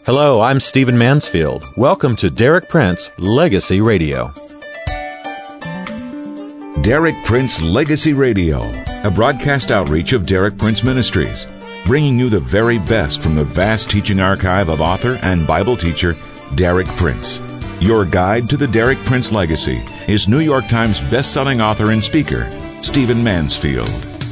Hello, I'm Stephen Mansfield. Welcome to Derek Prince Legacy Radio. Derek Prince Legacy Radio, a broadcast outreach of Derek Prince Ministries, bringing you the very best from the vast teaching archive of author and Bible teacher Derek Prince. Your guide to the Derek Prince legacy is New York Times best-selling author and speaker, Stephen Mansfield.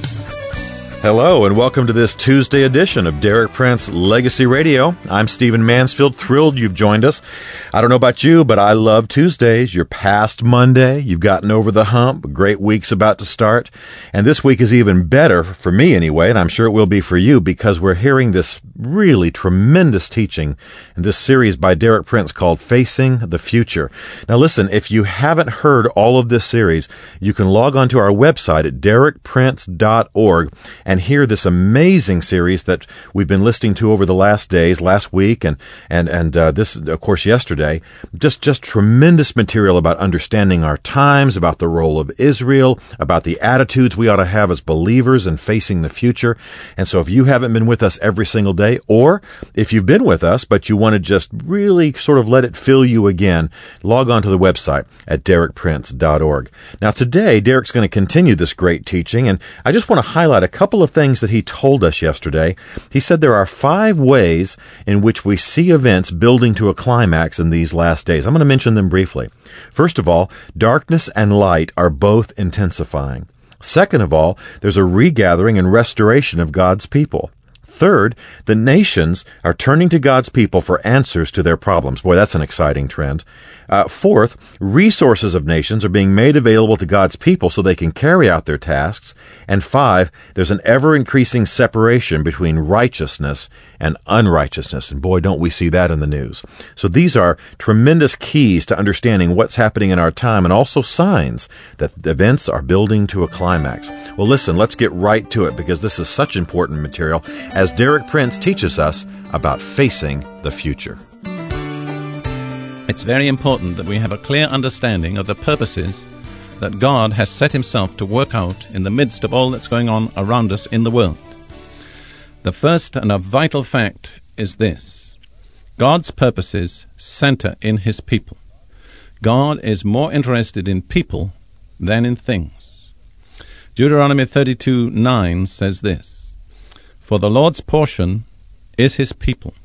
Hello, and welcome to this Tuesday edition of Derek Prince Legacy Radio. I'm Stephen Mansfield, thrilled you've joined us. I don't know about you, but I love Tuesdays. You're past Monday. You've gotten over the hump. A great week's about to start. And this week is even better, for me anyway, and I'm sure it will be for you, because we're hearing this really tremendous teaching in this series by Derek Prince called Facing the Future. Now listen, if you haven't heard all of this series, you can log on to our website at derekprince.org and hear this amazing series that we've been listening to over the last week, and this, of course, yesterday. Just tremendous material about understanding our times, about the role of Israel, about the attitudes we ought to have as believers in facing the future. And so if you haven't been with us every single day, or if you've been with us, but you want to just really sort of let it fill you again, log on to the website at derekprince.org. Now today, Derek's going to continue this great teaching, and I just want to highlight a couple of things that he told us yesterday. He said there are 5 ways in which we see events building to a climax in these last days. I'm going to mention them briefly. First of all, darkness and light are both intensifying. Second of all, there's a regathering and restoration of God's people. Third, the nations are turning to God's people for answers to their problems. Boy, that's an exciting trend. Fourth, resources of nations are being made available to God's people so they can carry out their tasks. And 5, there's an ever-increasing separation between righteousness and unrighteousness. And boy, don't we see that in the news. So these are tremendous keys to understanding what's happening in our time, and also signs that the events are building to a climax. Well, listen, let's get right to it, because this is such important material as Derek Prince teaches us about facing the future. It's very important that we have a clear understanding of the purposes that God has set himself to work out in the midst of all that's going on around us in the world. The first and a vital fact is this: God's purposes center in his people. God is more interested in people than in things. Deuteronomy 32:9 says this: For the Lord's portion is his people.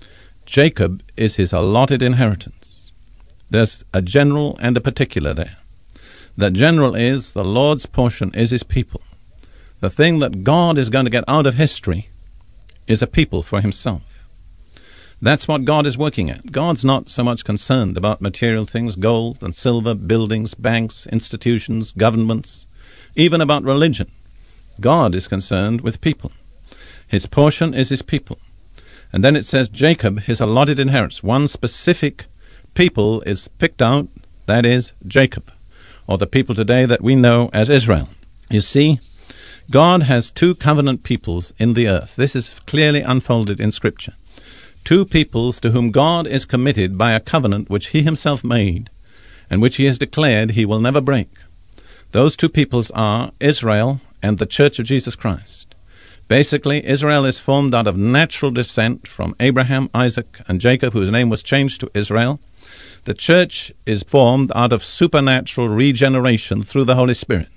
Jacob is his allotted inheritance. There's a general and a particular there. The general is the Lord's portion is his people. The thing that God is going to get out of history is a people for himself. That's what God is working at. God's not so much concerned about material things, gold and silver, buildings, banks, institutions, governments, even about religion. God is concerned with people. His portion is his people. And then it says Jacob, his allotted inheritance. One specific people is picked out, that is Jacob, or the people today that we know as Israel. You see, God has 2 covenant peoples in the earth. This is clearly unfolded in Scripture. 2 peoples to whom God is committed by a covenant which he himself made and which he has declared he will never break. Those 2 peoples are Israel and the Church of Jesus Christ. Basically, Israel is formed out of natural descent from Abraham, Isaac, and Jacob, whose name was changed to Israel. The church is formed out of supernatural regeneration through the Holy Spirit.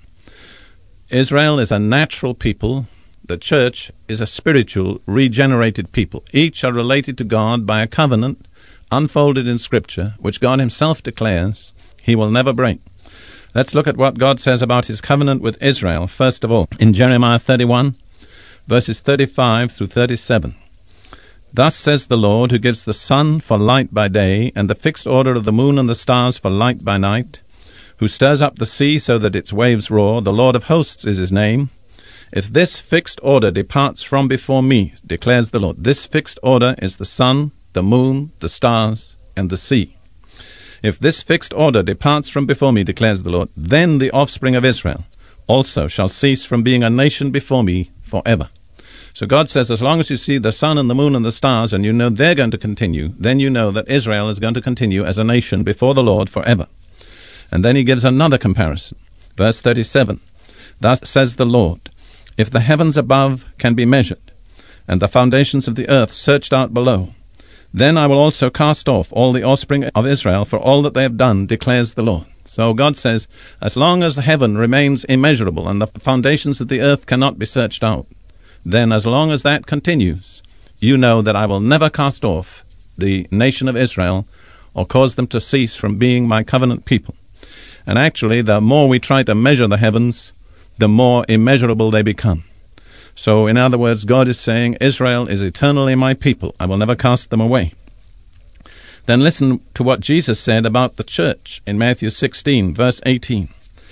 Israel is a natural people. The church is a spiritual, regenerated people. Each are related to God by a covenant unfolded in Scripture, which God himself declares he will never break. Let's look at what God says about his covenant with Israel, first of all, in Jeremiah 31, verses 35 through 37. Thus says the Lord, who gives the sun for light by day, and the fixed order of the moon and the stars for light by night, who stirs up the sea so that its waves roar. The Lord of hosts is his name. If this fixed order departs from before me, declares the Lord, this fixed order is the sun, the moon, the stars, and the sea. If this fixed order departs from before me, declares the Lord, then the offspring of Israel also shall cease from being a nation before me forever. So God says, as long as you see the sun and the moon and the stars, and you know they're going to continue, then you know that Israel is going to continue as a nation before the Lord forever. And then he gives another comparison. Verse 37, thus says the Lord, if the heavens above can be measured, and the foundations of the earth searched out below, Then I will also cast off all the offspring of Israel for all that they have done, declares the Lord. So God says, as long as heaven remains immeasurable and the foundations of the earth cannot be searched out, then as long as that continues, you know that I will never cast off the nation of Israel or cause them to cease from being my covenant people. And actually, the more we try to measure the heavens, the more immeasurable they become. So, in other words, God is saying, Israel is eternally my people. I will never cast them away. Then listen to what Jesus said about the church in Matthew 16, verse 18.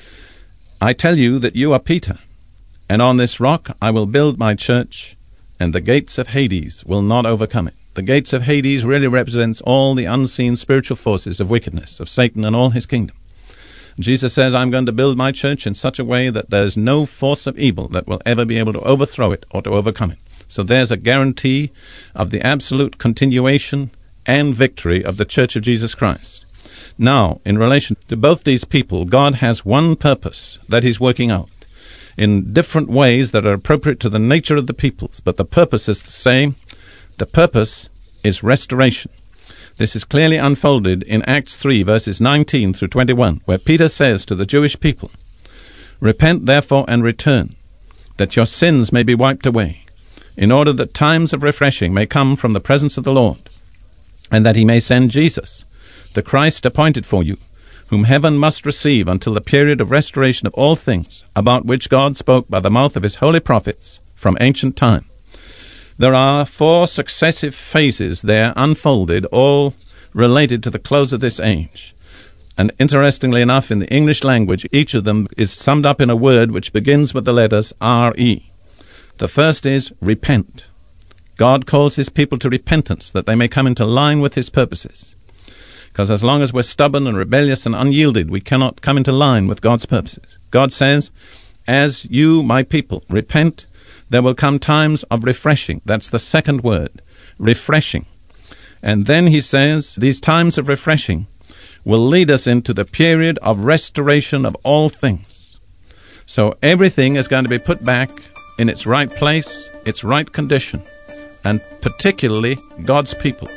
I tell you that you are Peter, and on this rock I will build my church, and the gates of Hades will not overcome it. The gates of Hades really represents all the unseen spiritual forces of wickedness, of Satan and all his kingdom. Jesus says, I'm going to build my church in such a way that there's no force of evil that will ever be able to overthrow it or to overcome it. So there's a guarantee of the absolute continuation and victory of the Church of Jesus Christ. Now, in relation to both these people, God has one purpose that he's working out in different ways that are appropriate to the nature of the peoples, but the purpose is the same. The purpose is restoration. This is clearly unfolded in Acts 3, verses 19 through 21, where Peter says to the Jewish people, Repent therefore and return, that your sins may be wiped away, in order that times of refreshing may come from the presence of the Lord, and that he may send Jesus, the Christ appointed for you, whom heaven must receive until the period of restoration of all things, about which God spoke by the mouth of his holy prophets from ancient time. There are 4 successive phases there unfolded, all related to the close of this age. And interestingly enough, in the English language, each of them is summed up in a word which begins with the letters R-E. The first is repent. God calls his people to repentance, that they may come into line with his purposes. Because as long as we're stubborn and rebellious and unyielded, we cannot come into line with God's purposes. God says, as you, my people, repent, there will come times of refreshing. That's the second word, refreshing. And then he says, these times of refreshing will lead us into the period of restoration of all things. So everything is going to be put back in its right place, its right condition, and particularly God's people.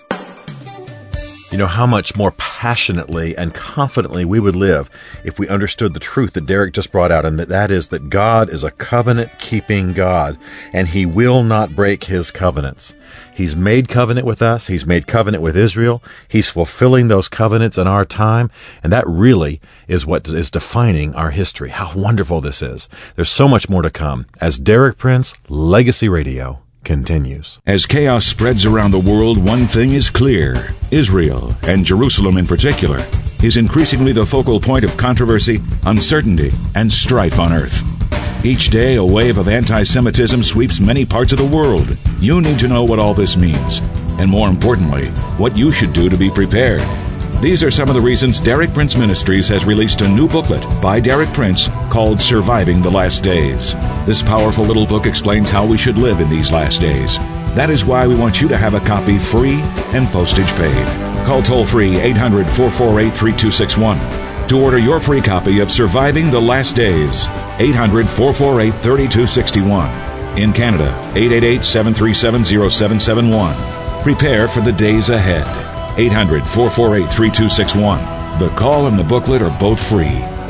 You know how much more passionately and confidently we would live if we understood the truth that Derek just brought out, and that is that God is a covenant-keeping God, and he will not break his covenants. He's made covenant with us. He's made covenant with Israel. He's fulfilling those covenants in our time, and that really is what is defining our history. How wonderful this is. There's so much more to come as Derek Prince Legacy Radio continues. As chaos spreads around the world, one thing is clear. Israel, and Jerusalem in particular, is increasingly the focal point of controversy, uncertainty, and strife on earth. Each day, a wave of anti-Semitism sweeps many parts of the world. You need to know what all this means, and more importantly, what you should do to be prepared. These are some of the reasons Derek Prince Ministries has released a new booklet by Derek Prince called Surviving the Last Days. This powerful little book explains how we should live in these last days. That is why we want you to have a copy free and postage paid. Call toll-free 800-448-3261 to order your free copy of Surviving the Last Days. 800-448-3261. In Canada, 888-737-0771. Prepare for the days ahead. 800-448-3261. The call and the booklet are both free.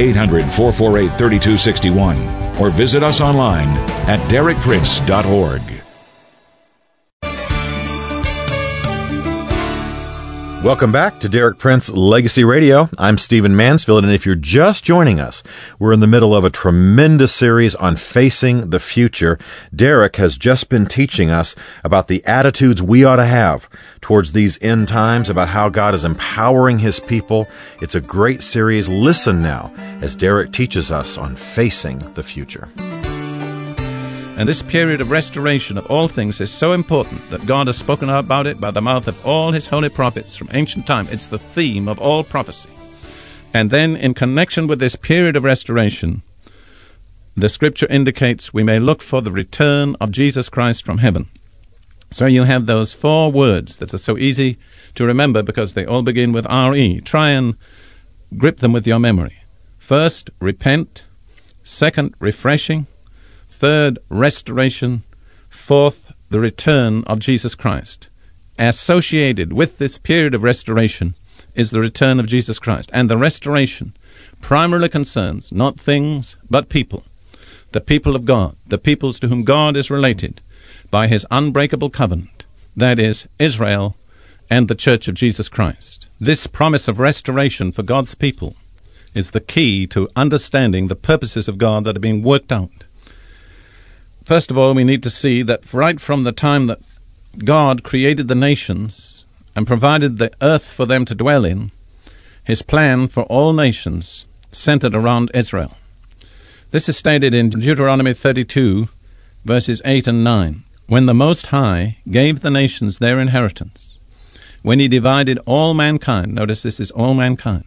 800-448-3261. Or visit us online at derekprince.org. Welcome back to Derek Prince Legacy Radio. I'm Stephen Mansfield, and if you're just joining us, we're in the middle of a tremendous series on facing the future. Derek has just been teaching us about the attitudes we ought to have towards these end times, about how God is empowering his people. It's a great series. Listen now as Derek teaches us on facing the future. And this period of restoration of all things is so important that God has spoken about it by the mouth of all his holy prophets from ancient time. It's the theme of all prophecy. And then in connection with this period of restoration, the scripture indicates we may look for the return of Jesus Christ from heaven. So you have those 4 words that are so easy to remember because they all begin with R-E. Try and grip them with your memory. First, repent. Second, refreshing. Third, restoration. Fourth, the return of Jesus Christ. associated with this period of restoration is the return of Jesus Christ. And the restoration primarily concerns not things, but people. The people of God, the peoples to whom God is related by his unbreakable covenant, that is, Israel and the Church of Jesus Christ. This promise of restoration for God's people is the key to understanding the purposes of God that are being worked out. First of all, we need to see that right from the time that God created the nations and provided the earth for them to dwell in, his plan for all nations centered around Israel. This is stated in Deuteronomy 32, verses 8 and 9. When the Most High gave the nations their inheritance, when he divided all mankind, notice this is all mankind,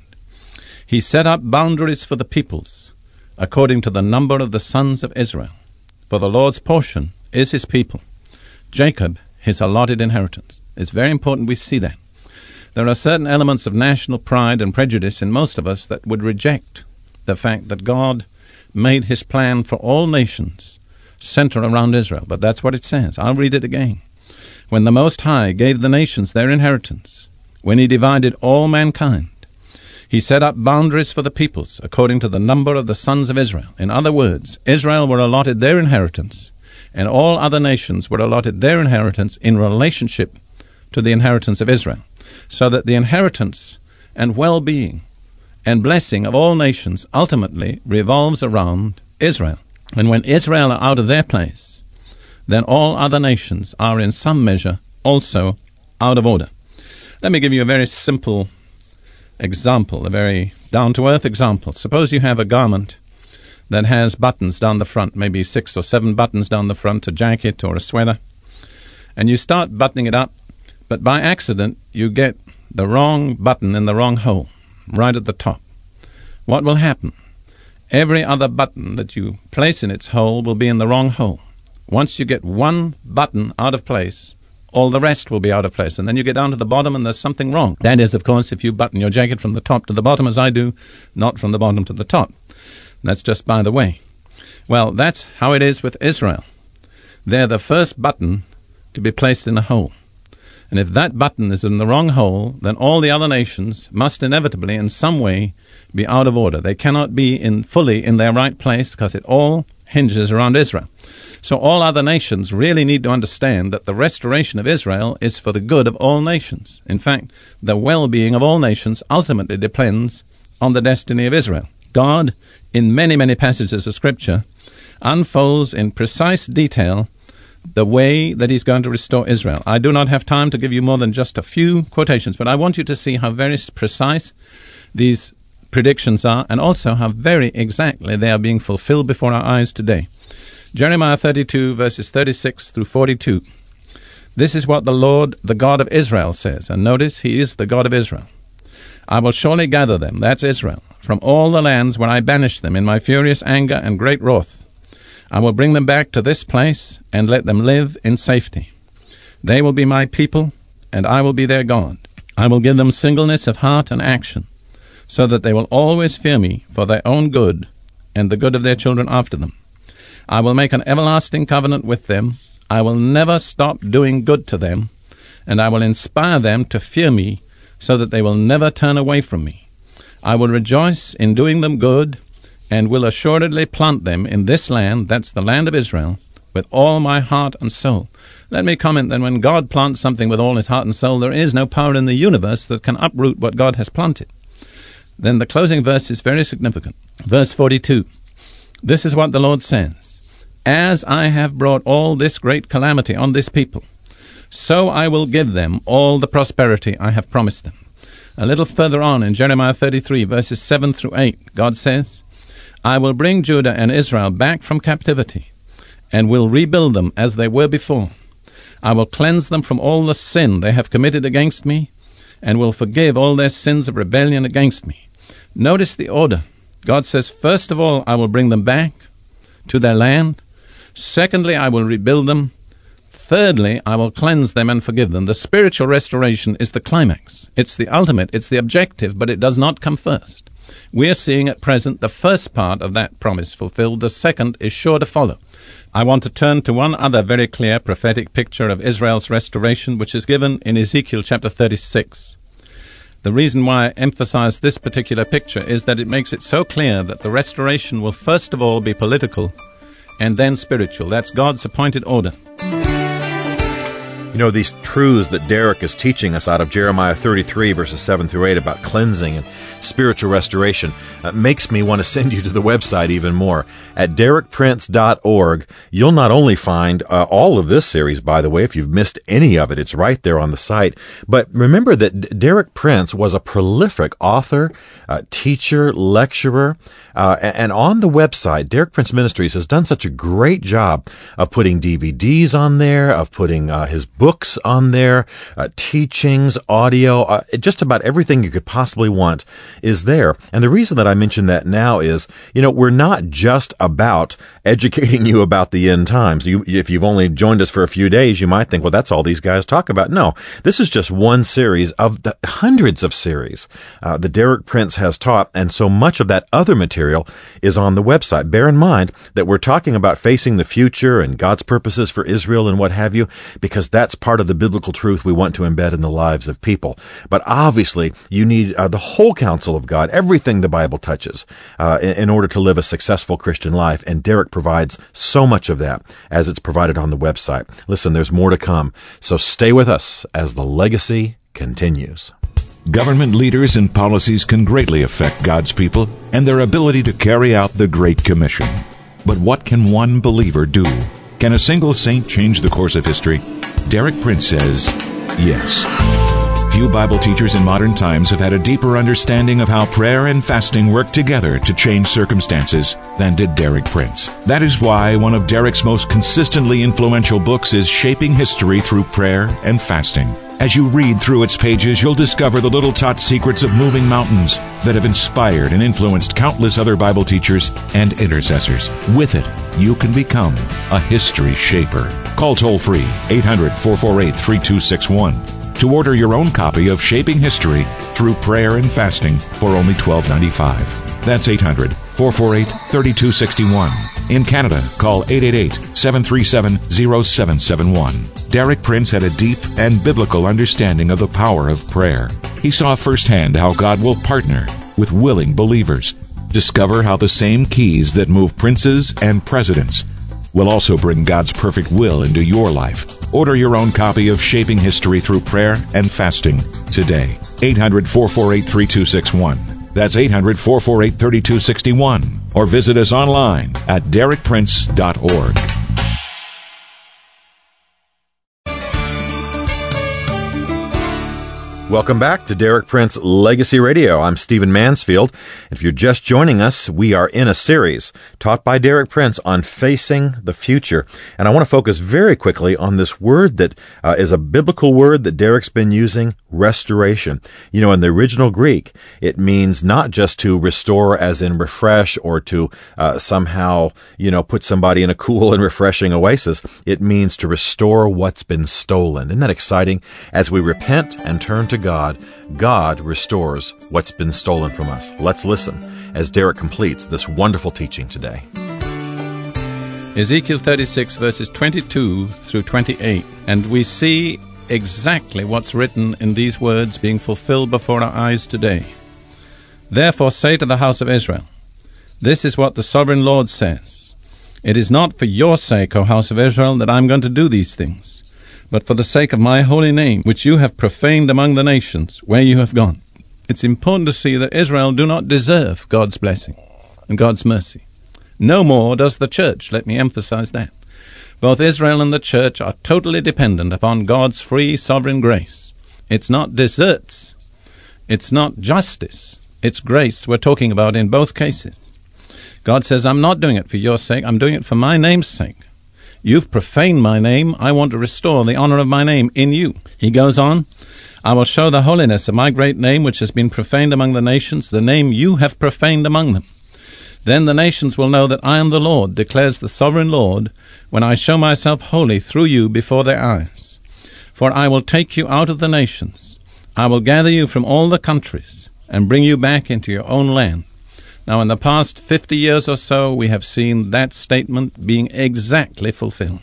he set up boundaries for the peoples according to the number of the sons of Israel. For the Lord's portion is his people, Jacob his allotted inheritance. It's very important we see that. There are certain elements of national pride and prejudice in most of us that would reject the fact that God made his plan for all nations center around Israel. But that's what it says. I'll read it again. When the Most High gave the nations their inheritance, when he divided all mankind, he set up boundaries for the peoples according to the number of the sons of Israel. In other words, Israel were allotted their inheritance, and all other nations were allotted their inheritance in relationship to the inheritance of Israel, so that the inheritance and well-being and blessing of all nations ultimately revolves around Israel. And when Israel are out of their place, then all other nations are in some measure also out of order. Let me give you a very simple example, a very down-to-earth example. Suppose you have a garment that has buttons down the front, maybe 6 or 7 buttons down the front, a jacket or a sweater, and you start buttoning it up, but by accident you get the wrong button in the wrong hole, right at the top. What will happen? Every other button that you place in its hole will be in the wrong hole. Once you get one button out of place, all the rest will be out of place. And then you get down to the bottom and there's something wrong. That is, of course, if you button your jacket from the top to the bottom, as I do, not from the bottom to the top. That's just by the way. Well, that's how it is with Israel. They're the first button to be placed in a hole. And if that button is in the wrong hole, then all the other nations must inevitably, in some way, be out of order. They cannot be fully in their right place because it all hinges around Israel. So all other nations really need to understand that the restoration of Israel is for the good of all nations. In fact, the well-being of all nations ultimately depends on the destiny of Israel. God, in many, many passages of Scripture, unfolds in precise detail the way that he's going to restore Israel. I do not have time to give you more than just a few quotations, but I want you to see how very precise these predictions are, and also how very exactly they are being fulfilled before our eyes today. Jeremiah 32, verses 36 through 42. This is what the Lord, the God of Israel, says. And notice, he is the God of Israel. I will surely gather them, that's Israel, from all the lands where I banished them in my furious anger and great wrath. I will bring them back to this place and let them live in safety. They will be my people, and I will be their God. I will give them singleness of heart and action, so that they will always fear me for their own good and the good of their children after them. I will make an everlasting covenant with them. I will never stop doing good to them, and I will inspire them to fear me so that they will never turn away from me. I will rejoice in doing them good and will assuredly plant them in this land, that's the land of Israel, with all my heart and soul. Let me comment that when God plants something with all his heart and soul, there is no power in the universe that can uproot what God has planted. Then the closing verse is very significant. Verse 42. This is what the Lord says. As I have brought all this great calamity on this people, so I will give them all the prosperity I have promised them. A little further on in Jeremiah 33, verses 7 through 8, God says, I will bring Judah and Israel back from captivity, and will rebuild them as they were before. I will cleanse them from all the sin they have committed against me, and will forgive all their sins of rebellion against me. Notice the order. God says, first of all, I will bring them back to their land. Secondly, I will rebuild them. Thirdly, I will cleanse them and forgive them. The spiritual restoration is the climax. It's the ultimate. It's the objective, but it does not come first. We are seeing at present the first part of that promise fulfilled. The second is sure to follow. I want to turn to one other very clear prophetic picture of Israel's restoration, which is given in Ezekiel chapter 36. The reason why I emphasize this particular picture is that it makes it so clear that the restoration will first of all be political and then spiritual. That's God's appointed order. You know, these truths that Derek is teaching us out of Jeremiah 33, verses 7 through 8 about cleansing and spiritual restoration makes me want to send you to the website even more. At derekprince.org, you'll not only find all of this series, by the way, if you've missed any of it, it's right there on the site. But remember that Derek Prince was a prolific author, teacher, lecturer, and on the website, Derek Prince Ministries has done such a great job of putting DVDs on there, of putting his books on there, teachings, audio, just about everything you could possibly want is there. And the reason that I mention that now is, you know, we're not just about educating you about the end times. If you've only joined us for a few days, you might think, well, that's all these guys talk about. No, this is just one series of the hundreds of series that Derek Prince has taught, and so much of that other material is on the website. Bear in mind that we're talking about facing the future and God's purposes for Israel and what have you, because that's part of the biblical truth we want to embed in the lives of people. But obviously, you need the whole counsel of God, everything the Bible touches, in order to live a successful Christian life. And Derek provides so much of that as it's provided on the website. Listen, there's more to come. So stay with us as the legacy continues. Government leaders and policies can greatly affect God's people and their ability to carry out the Great Commission. But what can one believer do? Can a single saint change the course of history? Derek Prince says, yes. Few Bible teachers in modern times have had a deeper understanding of how prayer and fasting work together to change circumstances than did Derek Prince. That is why one of Derek's most consistently influential books is Shaping History Through Prayer and Fasting. As you read through its pages, you'll discover the little-taught secrets of moving mountains that have inspired and influenced countless other Bible teachers and intercessors. With it, you can become a history shaper. Call toll-free 800-448-3261 to order your own copy of Shaping History Through Prayer and Fasting for only $12.95. That's 800-448-3261. In Canada, call 888-737-0771. Derek Prince had a deep and biblical understanding of the power of prayer. He saw firsthand how God will partner with willing believers. Discover how the same keys that move princes and presidents will also bring God's perfect will into your life. Order your own copy of Shaping History Through Prayer and Fasting today. 800-448-3261. That's 800-448-3261. Or visit us online at derekprince.org. Welcome back to Derek Prince Legacy Radio. I'm Stephen Mansfield. If you're just joining us, we are in a series taught by Derek Prince on facing the future. And I want to focus very quickly on this word that is a biblical word that Derek's been using, restoration. You know, in the original Greek, it means not just to restore as in refresh or to somehow, put somebody in a cool and refreshing oasis. It means to restore what's been stolen. Isn't that exciting? As we repent and turn to God, God restores what's been stolen from us. Let's listen as Derek completes this wonderful teaching today. Ezekiel 36, verses 22 through 28. And we see exactly what's written in these words being fulfilled before our eyes today. Therefore say to the house of Israel, this is what the sovereign Lord says. It is not for your sake, O house of Israel, that I'm going to do these things, but for the sake of my holy name, which you have profaned among the nations where you have gone. It's important to see that Israel do not deserve God's blessing and God's mercy. No more does the church, let me emphasize that. Both Israel and the church are totally dependent upon God's free sovereign grace. It's not deserts. It's not justice. It's grace we're talking about in both cases. God says, I'm not doing it for your sake. I'm doing it for my name's sake. You've profaned my name. I want to restore the honor of my name in you. He goes on, I will show the holiness of my great name, which has been profaned among the nations, the name you have profaned among them. Then the nations will know that I am the Lord, declares the sovereign Lord, when I show myself holy through you before their eyes. For I will take you out of the nations. I will gather you from all the countries and bring you back into your own land. Now, in the past 50 years or so, we have seen that statement being exactly fulfilled.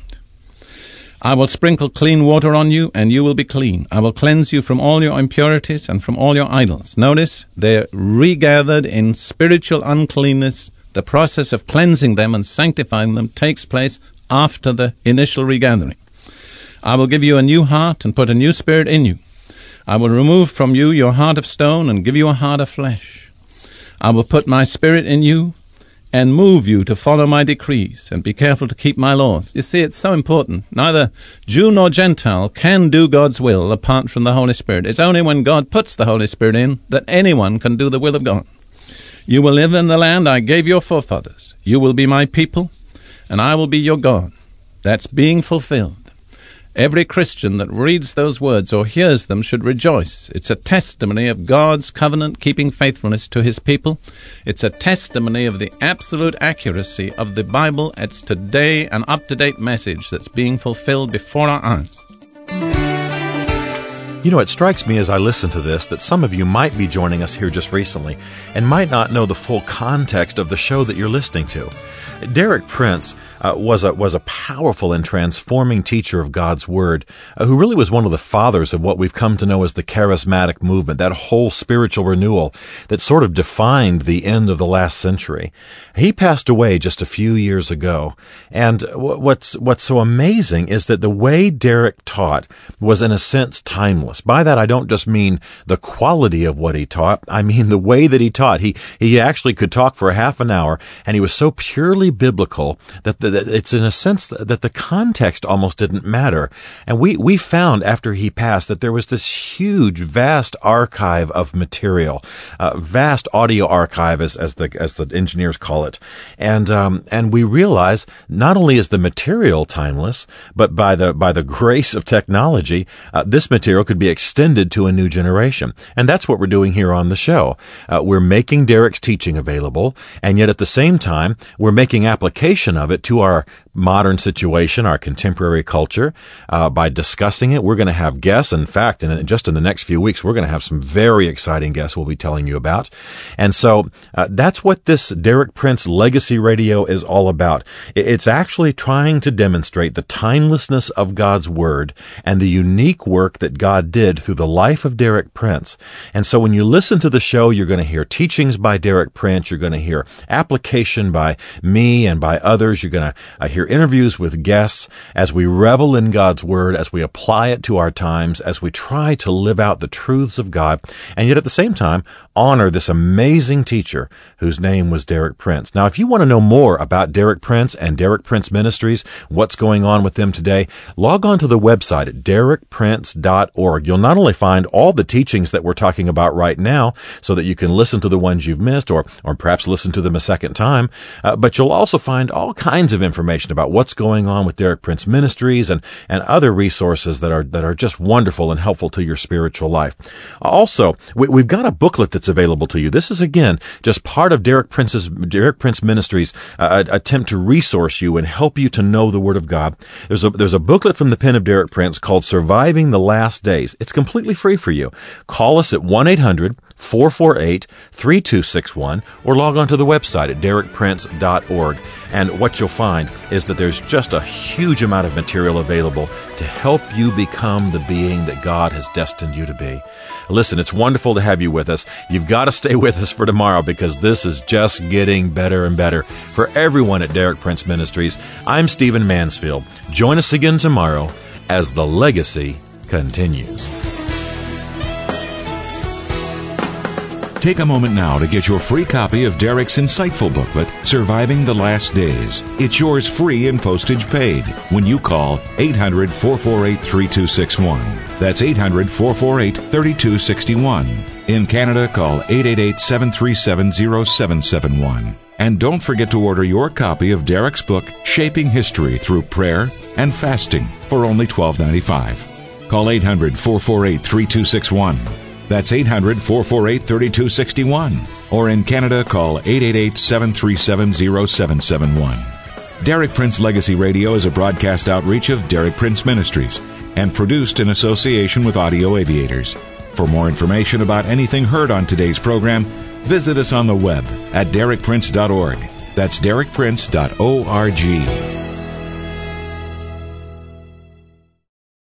I will sprinkle clean water on you, and you will be clean. I will cleanse you from all your impurities and from all your idols. Notice, they're regathered in spiritual uncleanness. The process of cleansing them and sanctifying them takes place after the initial regathering. I will give you a new heart and put a new spirit in you. I will remove from you your heart of stone and give you a heart of flesh. I will put my spirit in you and move you to follow my decrees and be careful to keep my laws. You see, it's so important. Neither Jew nor Gentile can do God's will apart from the Holy Spirit. It's only when God puts the Holy Spirit in that anyone can do the will of God. You will live in the land I gave your forefathers. You will be my people, and I will be your God. That's being fulfilled. Every Christian that reads those words or hears them should rejoice. It's a testimony of God's covenant-keeping faithfulness to his people. It's a testimony of the absolute accuracy of the Bible. It's today an up-to-date message that's being fulfilled before our eyes. You know, it strikes me as I listen to this that some of you might be joining us here just recently and might not know the full context of the show that you're listening to. Derek Prince was a powerful and transforming teacher of God's Word, who really was one of the fathers of what we've come to know as the charismatic movement, that whole spiritual renewal that sort of defined the end of the last century. He passed away just a few years ago, and what's so amazing is that the way Derek taught was in a sense timeless. By that I don't just mean the quality of what he taught, I mean the way that he taught. He actually could talk for a half an hour, and he was so purely biblical that it's in a sense that the context almost didn't matter. And we found after he passed that there was this huge, vast archive of material, vast audio archive as the engineers call it. And we realize not only is the material timeless, but by the grace of technology, this material could be extended to a new generation. And that's what we're doing here on the show. We're making Derek's teaching available, and yet at the same time, we're making application of it to our modern situation, our contemporary culture. By discussing it, we're going to have guests. In fact, just in the next few weeks, we're going to have some very exciting guests we'll be telling you about. And so that's what this Derek Prince Legacy Radio is all about. It's actually trying to demonstrate the timelessness of God's Word and the unique work that God did through the life of Derek Prince. And so when you listen to the show, you're going to hear teachings by Derek Prince. You're going to hear application by me and by others. You're going to hear interviews with guests as we revel in God's Word, as we apply it to our times, as we try to live out the truths of God, and yet at the same time honor this amazing teacher whose name was Derek Prince. Now, if you want to know more about Derek Prince and Derek Prince Ministries, what's going on with them today, log on to the website at derekprince.org. You'll not only find all the teachings that we're talking about right now so that you can listen to the ones you've missed or perhaps listen to them a second time, but you'll also find all kinds of information about what's going on with Derek Prince Ministries and other resources that are just wonderful and helpful to your spiritual life. Also, we've got a booklet that's available to you. This is, again, just part of Derek Prince Ministries' attempt to resource you and help you to know the Word of God. There's a booklet from the pen of Derek Prince called Surviving the Last Days. It's completely free for you. Call us at 1-800-448-3261 or log on to the website at derekprince.org. And what you'll find is that there's just a huge amount of material available to help you become the being that God has destined you to be. Listen, it's wonderful to have you with us. You've got to stay with us for tomorrow because this is just getting better and better. For everyone at Derek Prince Ministries, I'm Stephen Mansfield. Join us again tomorrow as the legacy continues. Take a moment now to get your free copy of Derek's insightful booklet, Surviving the Last Days. It's yours free and postage paid when you call 800-448-3261. That's 800-448-3261. In Canada, call 888-737-0771. And don't forget to order your copy of Derek's book, Shaping History Through Prayer and Fasting, for only $12.95. Call 800-448-3261. That's 800-448-3261. Or in Canada, call 888-737-0771. Derek Prince Legacy Radio is a broadcast outreach of Derek Prince Ministries and produced in association with Audio Aviators. For more information about anything heard on today's program, Visit us on the web at derekprince.org. That's derekprince.org.